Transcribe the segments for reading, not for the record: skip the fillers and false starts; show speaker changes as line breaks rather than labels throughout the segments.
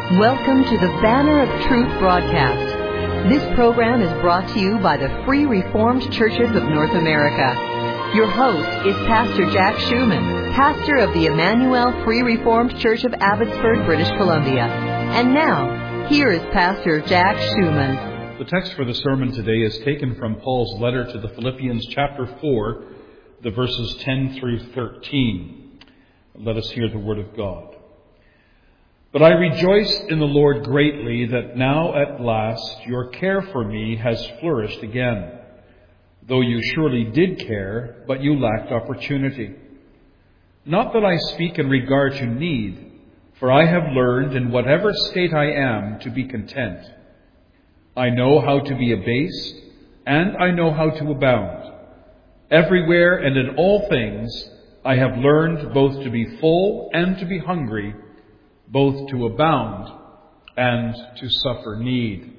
Welcome to the Banner of Truth broadcast. This program is brought to you by the Free Reformed Churches of North America. Your host is Pastor Jack Schumann, pastor of the Emmanuel Free Reformed Church of Abbotsford, British Columbia. And now, here is Pastor Jack Schumann.
The text for the sermon today is taken from Paul's letter to the Philippians chapter 4, the verses 10 through 13. Let us hear the word of God. But I rejoice in the Lord greatly that now at last your care for me has flourished again, though you surely did care, but you lacked opportunity. Not that I speak in regard to need, for I have learned in whatever state I am to be content. I know how to be abased, and I know how to abound. Everywhere and in all things I have learned both to be full and to be hungry, both to abound and to suffer need.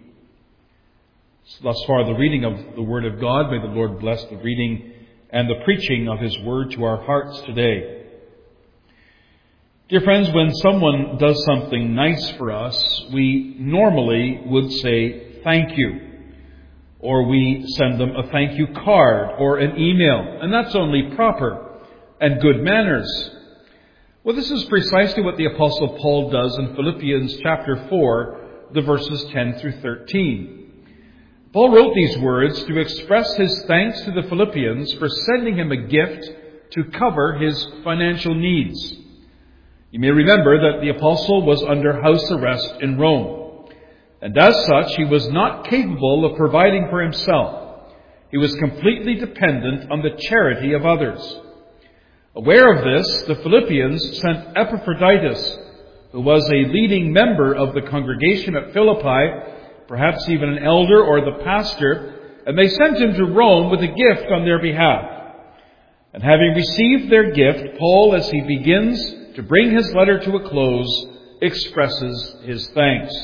So thus far, the reading of the Word of God. May the Lord bless the reading and the preaching of His Word to our hearts today. Dear friends, when someone does something nice for us, we normally would say thank you, or we send them a thank you card or an email, and that's only proper and good manners. Well, this is precisely what the Apostle Paul does in Philippians chapter 4, the verses 10 through 13. Paul wrote these words to express his thanks to the Philippians for sending him a gift to cover his financial needs. You may remember that the apostle was under house arrest in Rome, and as such, he was not capable of providing for himself. He was completely dependent on the charity of others. Aware of this, the Philippians sent Epaphroditus, who was a leading member of the congregation at Philippi, perhaps even an elder or the pastor, and they sent him to Rome with a gift on their behalf. And having received their gift, Paul, as he begins to bring his letter to a close, expresses his thanks.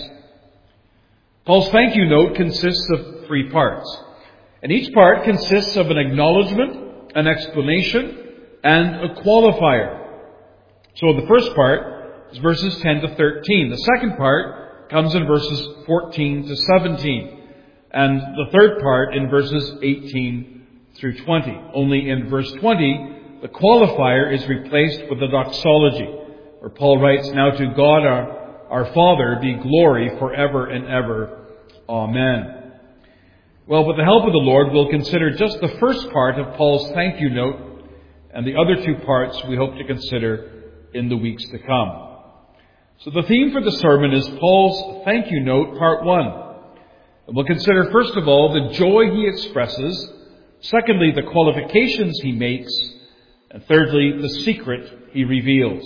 Paul's thank you note consists of 3 parts, and each part consists of an acknowledgement, an explanation, and a qualifier. So the first part is verses 10 to 13. The second part comes in verses 14 to 17. And the third part in verses 18 through 20. Only in verse 20, the qualifier is replaced with a doxology, where Paul writes, "Now to God our Father be glory forever and ever. Amen." Well, with the help of the Lord, we'll consider just the first part of Paul's thank you note, and the other 2 parts we hope to consider in the weeks to come. So the theme for the sermon is Paul's thank you note, part 1. And we'll consider, first of all, the joy he expresses. Secondly, the qualifications he makes. And thirdly, the secret he reveals.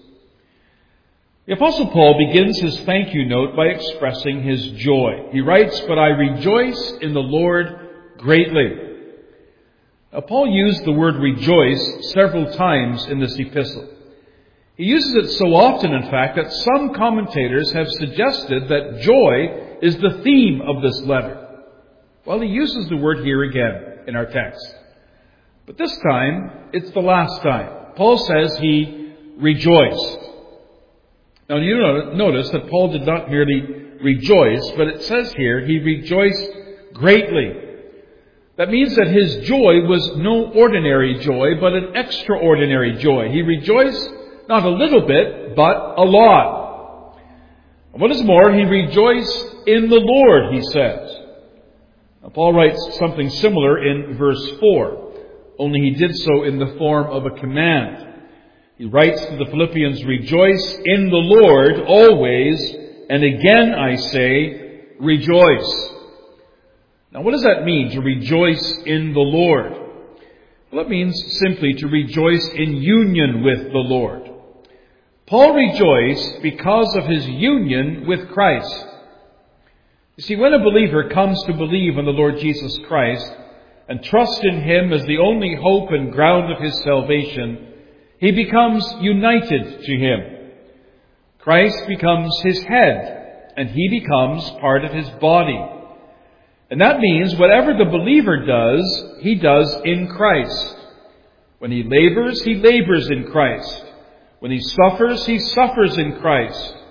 The Apostle Paul begins his thank you note by expressing his joy. He writes, "But I rejoice in the Lord greatly." Now, Paul used the word rejoice several times in this epistle. He uses it so often, in fact, that some commentators have suggested that joy is the theme of this letter. Well, he uses the word here again in our text. But this time, it's the last time. Paul says he rejoiced. Now, you notice that Paul did not merely rejoice, but it says here he rejoiced greatly. That means that his joy was no ordinary joy, but an extraordinary joy. He rejoiced not a little bit, but a lot. And what is more, he rejoiced in the Lord, he says. Now, Paul writes something similar in verse 4, only he did so in the form of a command. He writes to the Philippians, "Rejoice in the Lord always, and again I say, rejoice." Now, what does that mean, to rejoice in the Lord? Well, it means simply to rejoice in union with the Lord. Paul rejoiced because of his union with Christ. You see, when a believer comes to believe in the Lord Jesus Christ and trust in Him as the only hope and ground of his salvation, he becomes united to Him. Christ becomes his head, and he becomes part of his body. And that means whatever the believer does, he does in Christ. When he labors in Christ. When he suffers in Christ.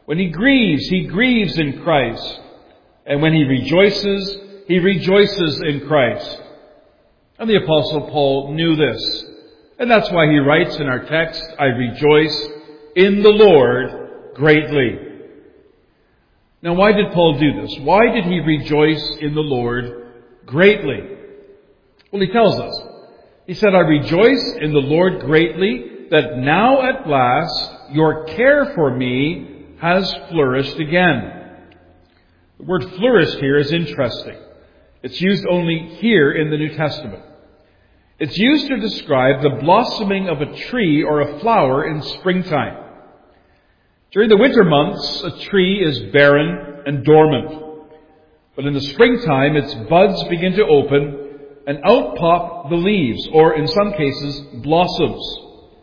When he grieves in Christ. And when he rejoices in Christ. And the Apostle Paul knew this. And that's why he writes in our text, I rejoice in the Lord greatly. Now, why did Paul do this? Why did he rejoice in the Lord greatly? Well, he tells us. He said, I rejoice in the Lord greatly that now at last your care for me has flourished again. The word flourished here is interesting. It's used only here in the New Testament. It's used to describe the blossoming of a tree or a flower in springtime. During the winter months, a tree is barren and dormant. But in the springtime, its buds begin to open and out pop the leaves, or in some cases, blossoms.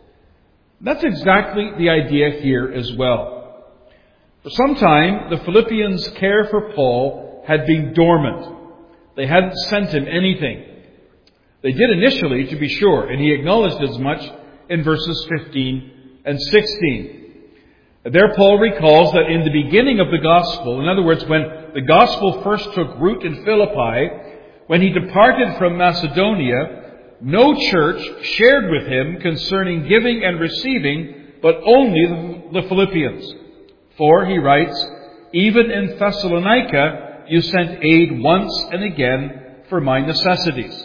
That's exactly the idea here as well. For some time, the Philippians' care for Paul had been dormant. They hadn't sent him anything. They did initially, to be sure, and he acknowledged as much in verses 15 and 16. There Paul recalls that in the beginning of the gospel, in other words, when the gospel first took root in Philippi, when he departed from Macedonia, no church shared with him concerning giving and receiving, but only the Philippians. For, he writes, even in Thessalonica you sent aid once and again for my necessities.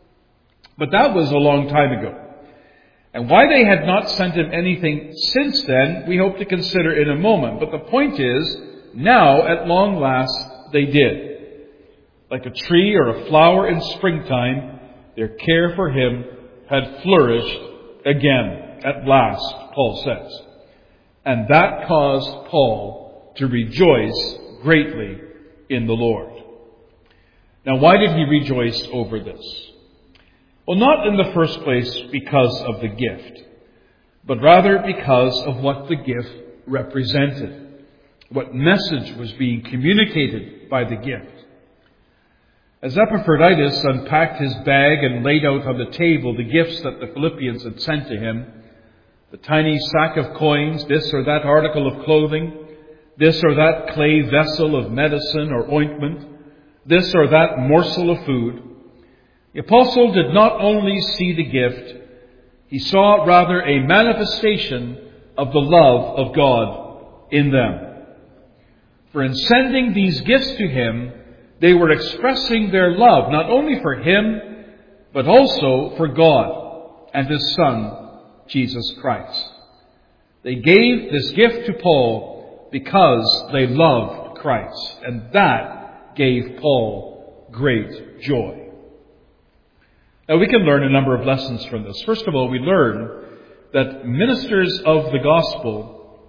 But that was a long time ago. And why they had not sent him anything since then, we hope to consider in a moment. But the point is, now at long last they did. Like a tree or a flower in springtime, their care for him had flourished again. At last, Paul says. And that caused Paul to rejoice greatly in the Lord. Now, why did he rejoice over this? Well, not in the first place because of the gift, but rather because of what the gift represented, what message was being communicated by the gift. As Epaphroditus unpacked his bag and laid out on the table the gifts that the Philippians had sent to him, the tiny sack of coins, this or that article of clothing, this or that clay vessel of medicine or ointment, this or that morsel of food, the apostle did not only see the gift, he saw rather a manifestation of the love of God in them. For in sending these gifts to him, they were expressing their love not only for him, but also for God and his Son, Jesus Christ. They gave this gift to Paul because they loved Christ, and that gave Paul great joy. Now, we can learn a number of lessons from this. First of all, we learn that ministers of the gospel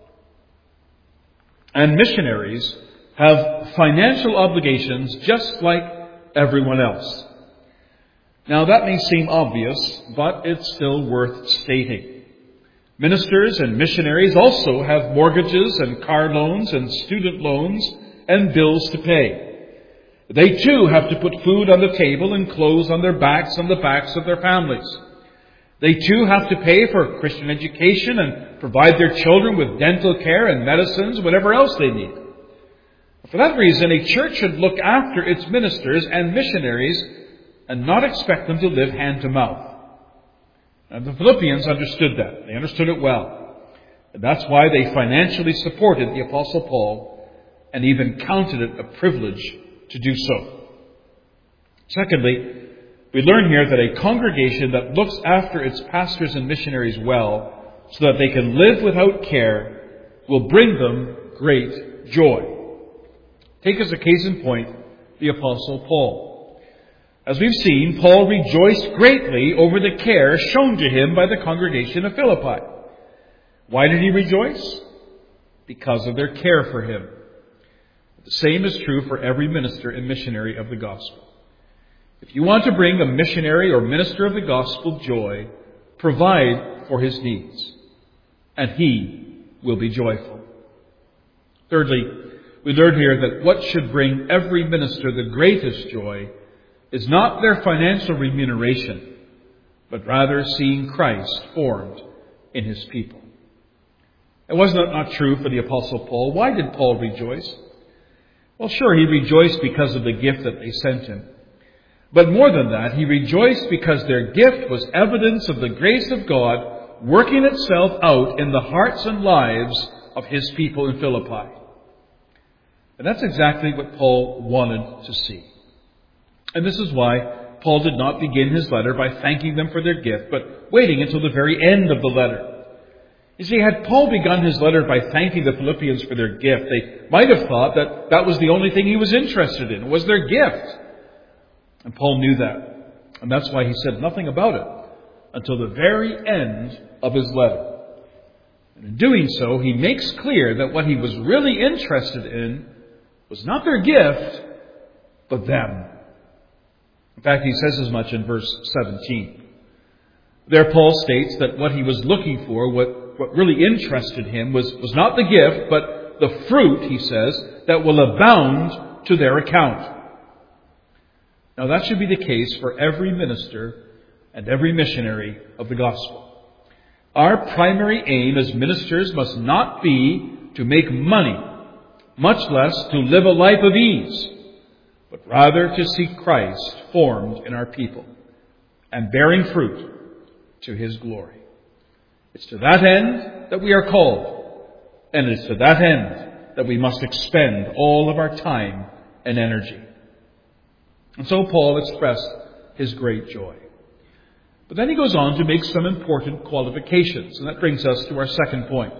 and missionaries have financial obligations just like everyone else. Now, that may seem obvious, but it's still worth stating. Ministers and missionaries also have mortgages and car loans and student loans and bills to pay. They too have to put food on the table and clothes on their backs and the backs of their families. They too have to pay for Christian education and provide their children with dental care and medicines, whatever else they need. For that reason, a church should look after its ministers and missionaries and not expect them to live hand to mouth. And the Philippians understood that. They understood it well. And that's why they financially supported the Apostle Paul and even counted it a privilege to do so. Secondly, we learn here that a congregation that looks after its pastors and missionaries well, so that they can live without care, will bring them great joy. Take as a case in point the Apostle Paul. As we've seen, Paul rejoiced greatly over the care shown to him by the congregation of Philippi. Why did he rejoice? Because of their care for him. The same is true for every minister and missionary of the gospel. If you want to bring a missionary or minister of the gospel joy, provide for his needs, and he will be joyful. Thirdly, we learn here that what should bring every minister the greatest joy is not their financial remuneration, but rather seeing Christ formed in his people. And wasn't that not true for the Apostle Paul? Why did Paul rejoice? Well, sure, he rejoiced because of the gift that they sent him. But more than that, he rejoiced because their gift was evidence of the grace of God working itself out in the hearts and lives of his people in Philippi. And that's exactly what Paul wanted to see. And this is why Paul did not begin his letter by thanking them for their gift, but waiting until the very end of the letter. You see, had Paul begun his letter by thanking the Philippians for their gift, they might have thought that that was the only thing he was interested in, was their gift. And Paul knew that. And that's why he said nothing about it until the very end of his letter. And in doing so, he makes clear that what he was really interested in was not their gift, but them. In fact, he says as much in verse 17. There Paul states that what he was looking for, what really interested him, was not the gift, but the fruit, he says, that will abound to their account. Now that should be the case for every minister and every missionary of the gospel. Our primary aim as ministers must not be to make money, much less to live a life of ease, but rather to see Christ formed in our people and bearing fruit to His glory. It's to that end that we are called, and it's to that end that we must expend all of our time and energy. And so Paul expressed his great joy. But then he goes on to make some important qualifications, and that brings us to our second point.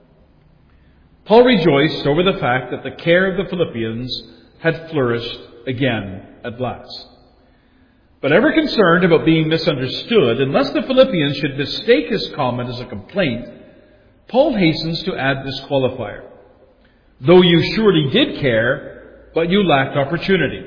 Paul rejoiced over the fact that the care of the Philippians had flourished again at last. But ever concerned about being misunderstood, unless the Philippians should mistake his comment as a complaint, Paul hastens to add this qualifier. Though you surely did care, but you lacked opportunity.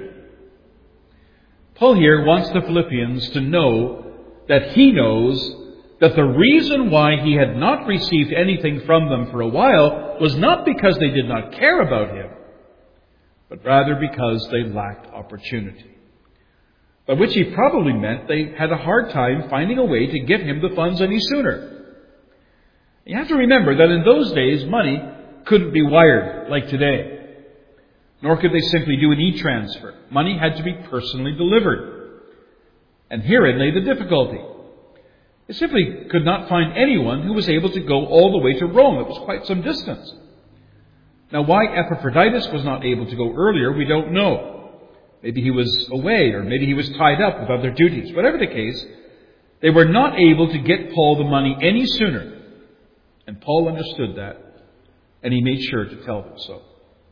Paul here wants the Philippians to know that he knows that the reason why he had not received anything from them for a while was not because they did not care about him, but rather because they lacked opportunity. By which he probably meant they had a hard time finding a way to give him the funds any sooner. You have to remember that in those days, money couldn't be wired like today. Nor could they simply do an e-transfer. Money had to be personally delivered. And herein lay the difficulty. They simply could not find anyone who was able to go all the way to Rome. It was quite some distance. Now, why Epaphroditus was not able to go earlier, we don't know. Maybe he was away, or maybe he was tied up with other duties. Whatever the case, they were not able to get Paul the money any sooner. And Paul understood that, and he made sure to tell them so.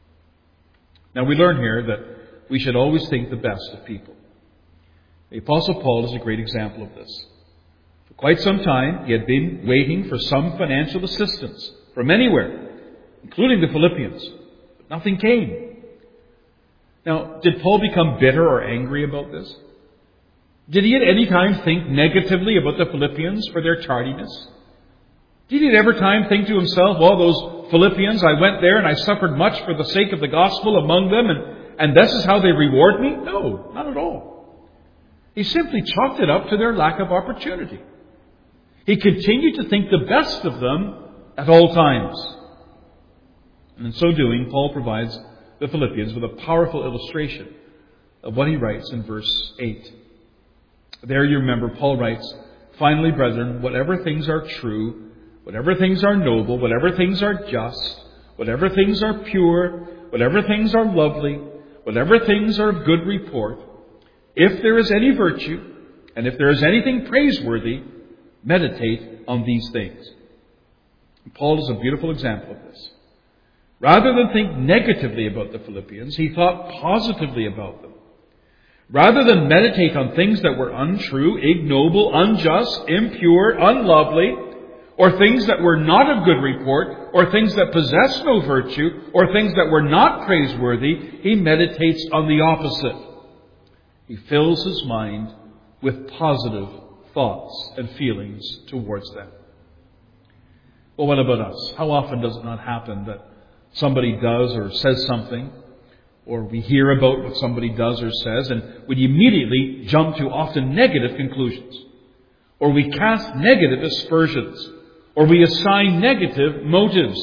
Now we learn here that we should always think the best of people. The Apostle Paul is a great example of this. For quite some time, he had been waiting for some financial assistance from anywhere, including the Philippians. But nothing came. Now, did Paul become bitter or angry about this? Did he at any time think negatively about the Philippians for their tardiness? Did he at every time think to himself, well, those Philippians, I went there and I suffered much for the sake of the gospel among them, and this is how they reward me? No, not at all. He simply chalked it up to their lack of opportunity. He continued to think the best of them at all times. And in so doing, Paul provides the Philippians with a powerful illustration of what he writes in verse 8. There you remember Paul writes, finally, brethren, whatever things are true, whatever things are noble, whatever things are just, whatever things are pure, whatever things are lovely, whatever things are of good report, if there is any virtue, and if there is anything praiseworthy, meditate on these things. And Paul is a beautiful example of this. Rather than think negatively about the Philippians, he thought positively about them. Rather than meditate on things that were untrue, ignoble, unjust, impure, unlovely, or things that were not of good report, or things that possessed no virtue, or things that were not praiseworthy, he meditates on the opposite. He fills his mind with positive thoughts and feelings towards them. Well, what about us? How often does it not happen that somebody does or says something, or we hear about what somebody does or says, and we immediately jump to often negative conclusions, or we cast negative aspersions, or we assign negative motives.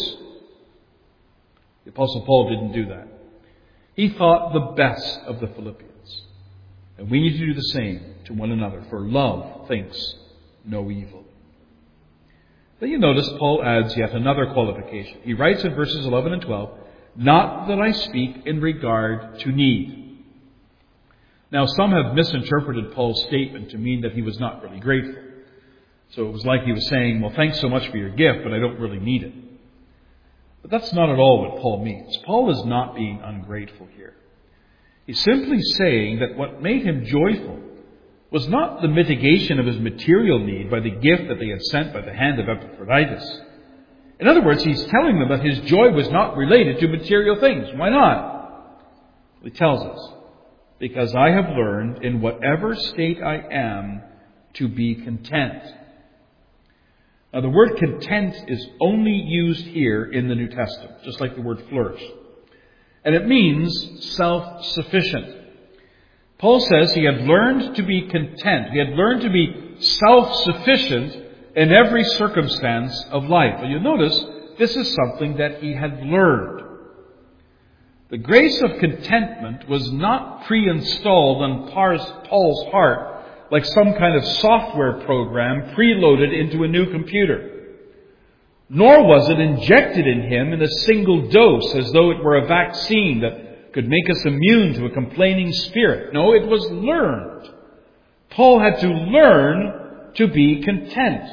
The Apostle Paul didn't do that. He thought the best of the Philippians. And we need to do the same to one another, for love thinks no evil. Then you notice Paul adds yet another qualification. He writes in verses 11 and 12, "Not that I speak in regard to need." Now, some have misinterpreted Paul's statement to mean that he was not really grateful. So it was like he was saying, well, thanks so much for your gift, but I don't really need it. But that's not at all what Paul means. Paul is not being ungrateful here. He's simply saying that what made him joyful was not the mitigation of his material need by the gift that they had sent by the hand of Epaphroditus. In other words, he's telling them that his joy was not related to material things. Why not? He tells us, "Because I have learned in whatever state I am to be content." Now, the word content is only used here in the New Testament, just like the word flourish. And it means self-sufficient. Paul says he had learned to be content. He had learned to be self-sufficient in every circumstance of life. And you'll notice this is something that he had learned. The grace of contentment was not pre-installed on Paul's heart like some kind of software program preloaded into a new computer. Nor was it injected in him in a single dose as though it were a vaccine that could make us immune to a complaining spirit. No, it was learned. Paul had to learn to be content.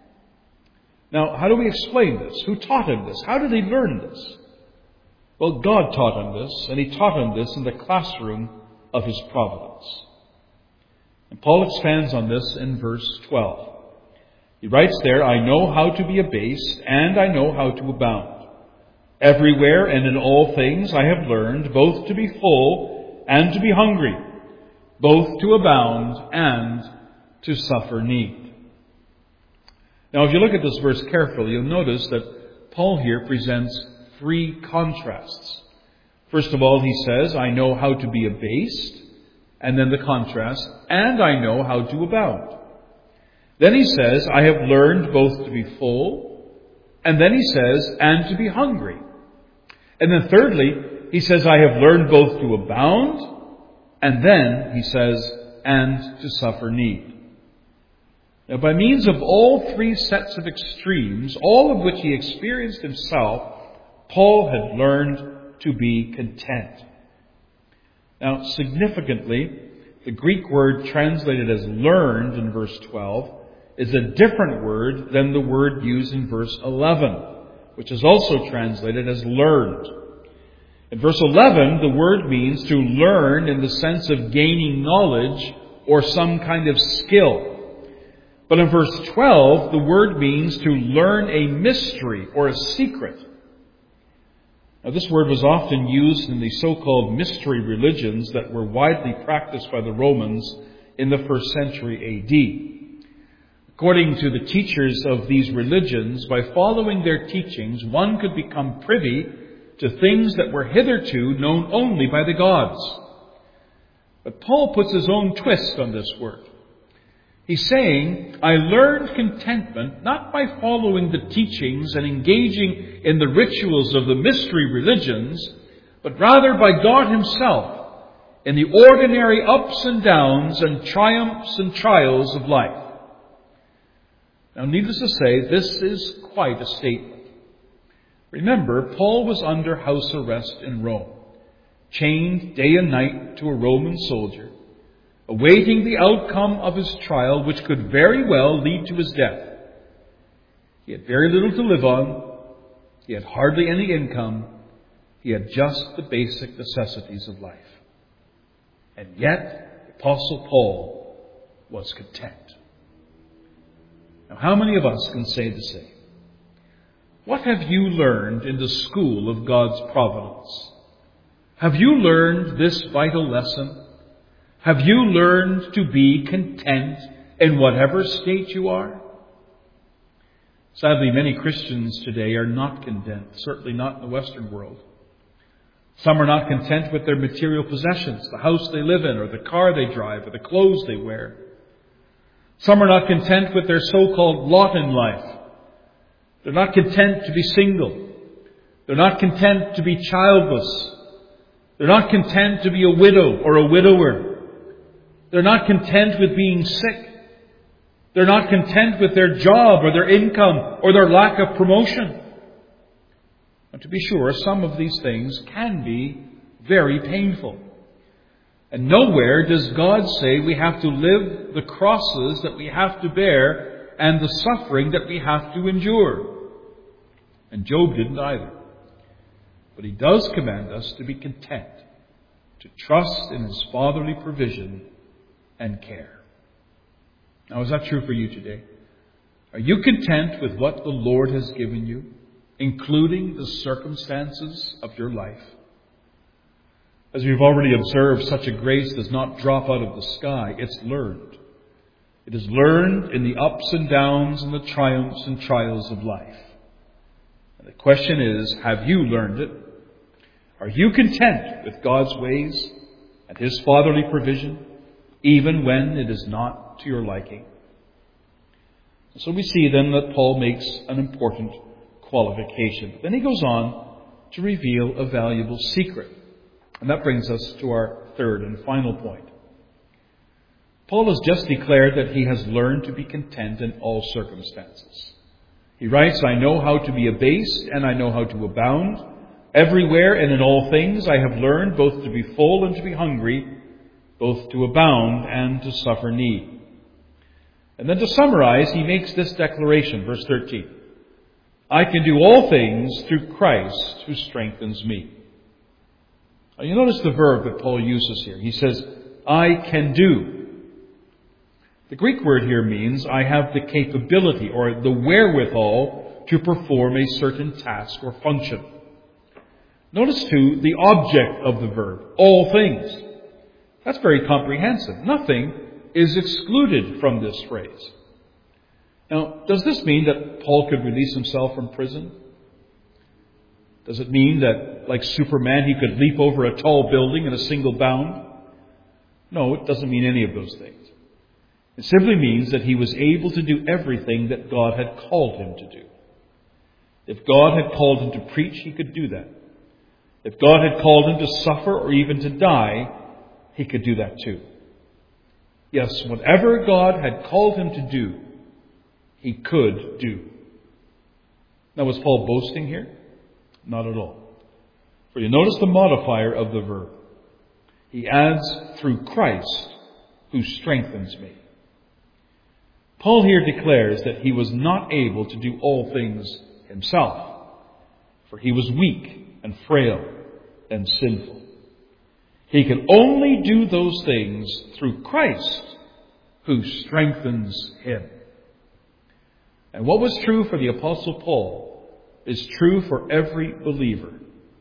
Now, how do we explain this? Who taught him this? How did he learn this? Well, God taught him this, and he taught him this in the classroom of his providence. And Paul expands on this in verse 12. He writes there, "I know how to be abased, and I know how to abound. Everywhere and in all things I have learned both to be full and to be hungry, both to abound and to suffer need." Now, if you look at this verse carefully, you'll notice that Paul here presents three contrasts. First of all, he says, "I know how to be abased," and then the contrast, "and I know how to abound." Then he says, "I have learned both to be full," and then he says, "and to be hungry." And then thirdly, he says, "I have learned both to abound," and then he says, "and to suffer need." Now, by means of all three sets of extremes, all of which he experienced himself, Paul had learned to be content. Now, significantly, the Greek word translated as learned in verse 12 is a different word than the word used in verse 11, which is also translated as learned. In verse 11, the word means to learn in the sense of gaining knowledge or some kind of skill. But in verse 12, the word means to learn a mystery or a secret. Now, this word was often used in the so-called mystery religions that were widely practiced by the Romans in the 1st century A.D. According to the teachers of these religions, by following their teachings, one could become privy to things that were hitherto known only by the gods. But Paul puts his own twist on this word. He's saying, "I learned contentment not by following the teachings and engaging in the rituals of the mystery religions, but rather by God himself in the ordinary ups and downs and triumphs and trials of life." Now, needless to say, this is quite a statement. Remember, Paul was under house arrest in Rome, chained day and night to a Roman soldier, awaiting the outcome of his trial, which could very well lead to his death. He had very little to live on. He had hardly any income. He had just the basic necessities of life. And yet, the Apostle Paul was content. Now, how many of us can say the same? What have you learned in the school of God's providence? Have you learned this vital lesson? Have you learned to be content in whatever state you are? Sadly, many Christians today are not content, certainly not in the Western world. Some are not content with their material possessions, the house they live in, or the car they drive, or the clothes they wear. Some are not content with their so-called lot in life. They're not content to be single. They're not content to be childless. They're not content to be a widow or a widower. They're not content with being sick. They're not content with their job or their income or their lack of promotion. And to be sure, some of these things can be very painful. And nowhere does God say we have to live the crosses that we have to bear and the suffering that we have to endure. And Job didn't either. But he does command us to be content, to trust in His fatherly provision and care. Now, is that true for you today? Are you content with what the Lord has given you, including the circumstances of your life? As we've already observed, such a grace does not drop out of the sky. It's learned. It is learned in the ups and downs and the triumphs and trials of life. And the question is, have you learned it? Are you content with God's ways and His fatherly provision, even when it is not to your liking? So we see then that Paul makes an important qualification. Then he goes on to reveal a valuable secret. And that brings us to our third and final point. Paul has just declared that he has learned to be content in all circumstances. He writes, I know how to be abased and I know how to abound. Everywhere and in all things I have learned both to be full and to be hungry, both to abound and to suffer need. And then to summarize, he makes this declaration, verse 13. I can do all things through Christ who strengthens me. Now you notice the verb that Paul uses here. He says, I can do. The Greek word here means I have the capability or the wherewithal to perform a certain task or function. Notice too the object of the verb, all things. That's very comprehensive. Nothing is excluded from this phrase. Now, does this mean that Paul could release himself from prison? Does it mean that, like Superman, he could leap over a tall building in a single bound? No, it doesn't mean any of those things. It simply means that he was able to do everything that God had called him to do. If God had called him to preach, he could do that. If God had called him to suffer or even to die, he could do that too. Yes, whatever God had called him to do, he could do. Now, was Paul boasting here? Not at all. For you notice the modifier of the verb. He adds, through Christ, who strengthens me. Paul here declares that he was not able to do all things himself, for he was weak and frail and sinful. He can only do those things through Christ, who strengthens him. And what was true for the Apostle Paul is true for every believer.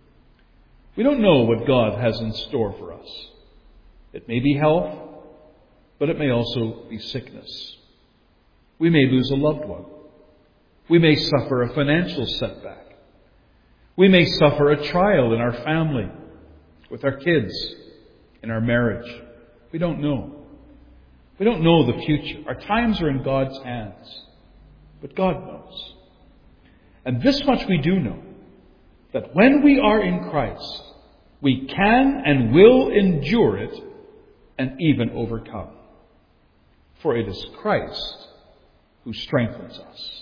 We don't know what God has in store for us. It may be health, but it may also be sickness. We may lose a loved one. We may suffer a financial setback. We may suffer a trial in our family, with our kids, in our marriage. We don't know. We don't know the future. Our times are in God's hands. But God knows. And this much we do know, that when we are in Christ, we can and will endure it and even overcome. For it is Christ who strengthens us.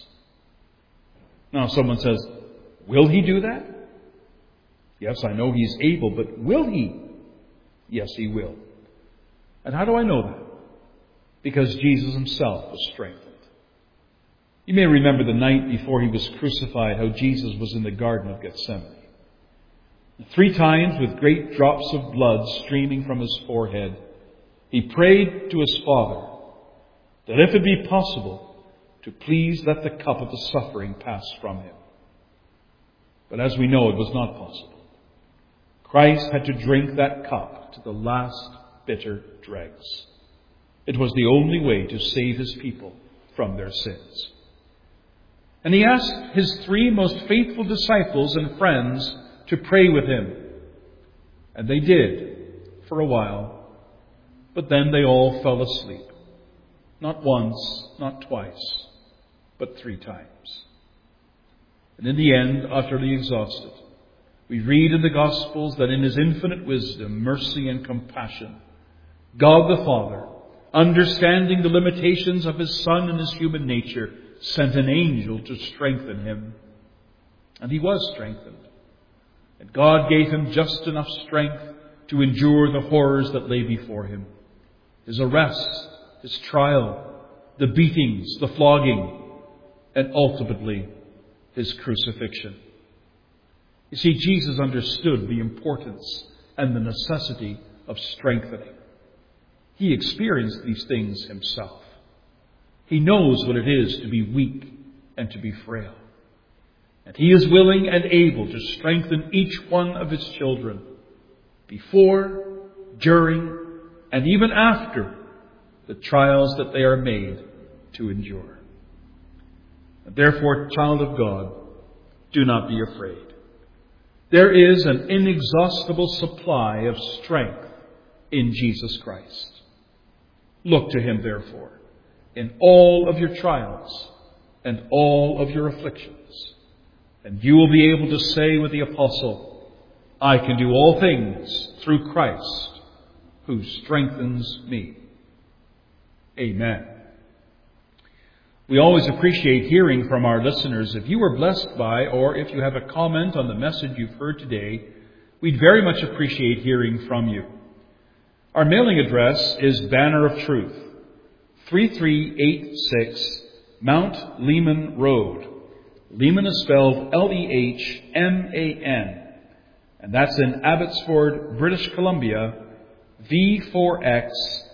Now someone says, will he do that? Yes, I know he's able, but will he? Yes, he will. And how do I know that? Because Jesus himself was strengthened. You may remember the night before he was crucified, how Jesus was in the Garden of Gethsemane. 3 times, with great drops of blood streaming from his forehead, he prayed to his Father that if it be possible, to please let the cup of the suffering pass from him. But as we know, it was not possible. Christ had to drink that cup to the last bitter dregs. It was the only way to save his people from their sins. And he asked his 3 most faithful disciples and friends to pray with him. And they did for a while, but then they all fell asleep. Not once, not twice, but 3 times. and in the end utterly exhausted. We read in the Gospels that in His infinite wisdom, mercy and compassion, God the Father, understanding the limitations of His Son and His human nature, sent an angel to strengthen Him. And He was strengthened. And God gave Him just enough strength to endure the horrors that lay before Him. His arrest, His trial, the beatings, the flogging, and ultimately His crucifixion. You see, Jesus understood the importance and the necessity of strengthening. He experienced these things Himself. He knows what it is to be weak and to be frail. And He is willing and able to strengthen each one of His children before, during, and even after the trials that they are made to endure. And therefore, child of God, do not be afraid. There is an inexhaustible supply of strength in Jesus Christ. Look to Him, therefore, in all of your trials and all of your afflictions. And you will be able to say with the apostle, I can do all things through Christ who strengthens me. Amen. We always appreciate hearing from our listeners. If you were blessed by, or if you have a comment on the message you've heard today, we'd very much appreciate hearing from you. Our mailing address is Banner of Truth, 3386 Mount Lehman Road. Lehman is spelled Lehman, and that's in Abbotsford, British Columbia, V4X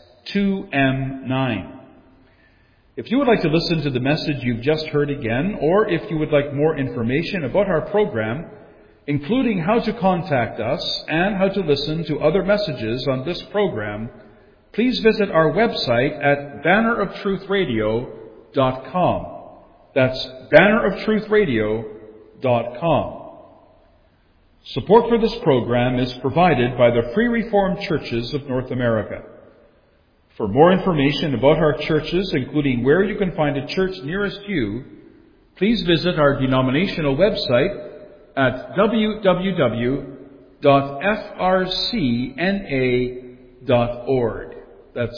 2M9. If you would like to listen to the message you've just heard again, or if you would like more information about our program, including how to contact us and how to listen to other messages on this program, please visit our website at banneroftruthradio.com. That's banneroftruthradio.com. Support for this program is provided by the Free Reformed Churches of North America. For more information about our churches, including where you can find a church nearest you, please visit our denominational website at www.frcna.org. That's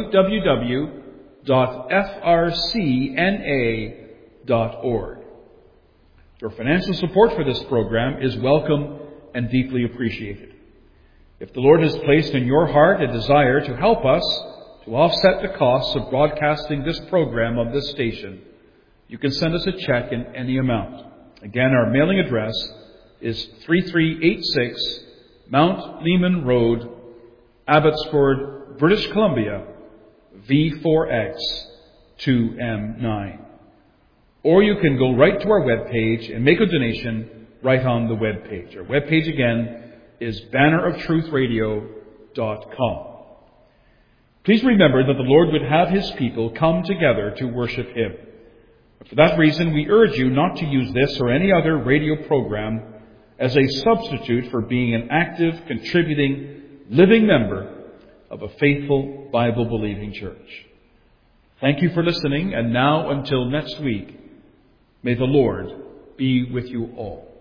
www.frcna.org. Your financial support for this program is welcome and deeply appreciated. If the Lord has placed in your heart a desire to help us to offset the costs of broadcasting this program on this station, you can send us a check in any amount. Again, our mailing address is 3386 Mount Lehman Road, Abbotsford, British Columbia, V4X 2M9. Or you can go right to our webpage and make a donation right on the webpage. Our webpage again is banneroftruthradio.com. Please remember that the Lord would have His people come together to worship Him. For that reason, we urge you not to use this or any other radio program as a substitute for being an active, contributing, living member of a faithful, Bible-believing church. Thank you for listening, and now until next week, may the Lord be with you all.